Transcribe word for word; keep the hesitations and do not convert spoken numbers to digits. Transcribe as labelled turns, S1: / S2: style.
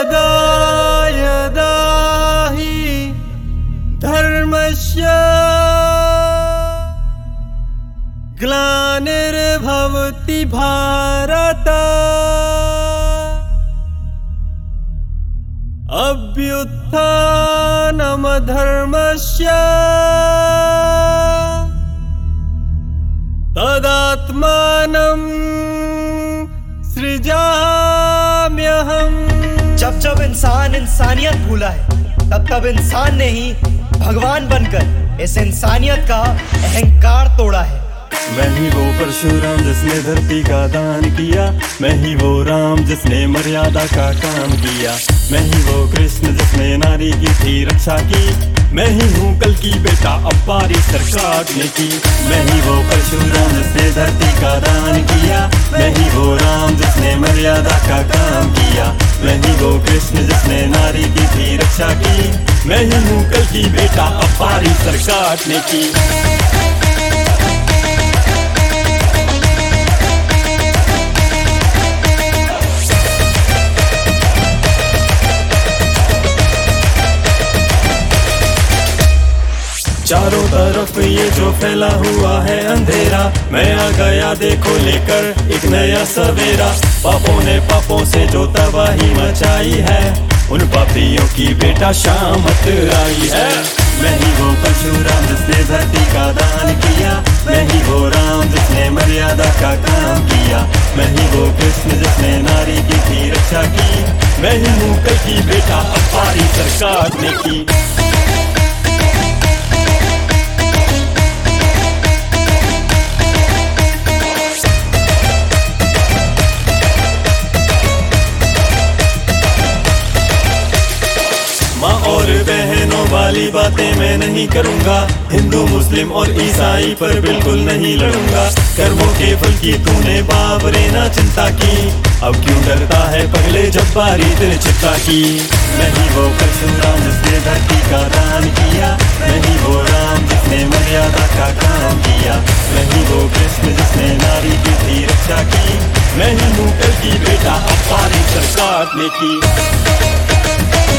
S1: यदा यदा हि धर्मस्य ग्लानिर्भवति भारत अभ्युत्थानमधर्मस्य तदात्मानं सृजाम्यहम्।
S2: जब जब इंसान इंसानियत भूला है तब तब इंसान ने ही भगवान बनकर इस इंसानियत का अहंकार तोड़ा है।
S1: मैं ही वो परशुराम जिसने धरती का दान किया, मैं ही वो राम जिसने मर्यादा का काम किया, मैं ही वो कृष्ण जिसने नारी की थी रक्षा की, मैं ही हूँ कल की बेटा अब्बारी सरकार ने की। मैं ही वो परशुराम जिसने धरती का दान किया, मैं ही वो राम जिसने मर्यादा का काम किया, मैं ही वो कृष्ण जिसने नारी की थी रक्षा की, मैं ही हूँ कल की बेटा अब्बारी सरकार ने की। चारों तरफ ये जो फैला हुआ है अंधेरा, मैं आ गया देखो लेकर एक नया सवेरा। पापों ने पापों से जो तबाही मचाई है, उन पापियों की बेटा शामत आई है। मैं ही वो परशुराम जिसने धरती का दान किया, मैं ही वो राम जिसने मर्यादा का काम किया, मैं ही वो कृष्ण जिसने नारी की थी रक्षा की, मैं ही हूँ कल की बेटा अब्बारी सरकार ने की। माँ और बहनों वाली बातें मैं नहीं करूँगा, हिंदू मुस्लिम और ईसाई पर बिल्कुल नहीं लड़ूंगा। कर्मों के फल की तूने बाबरे ना चिंता की, अब क्यों डरता है पगले जब्बारी तेरे चित्ता की। मैं ही वो परशुराम जिसने धरती का दान किया, मैं ही वो राम जिसने मर्यादा का काम किया, मैं ही वो कृष्ण जिसने नारी की थी रक्षा की, मैं ही हूँ कल की बेटा अब्बारी सरकार ने की।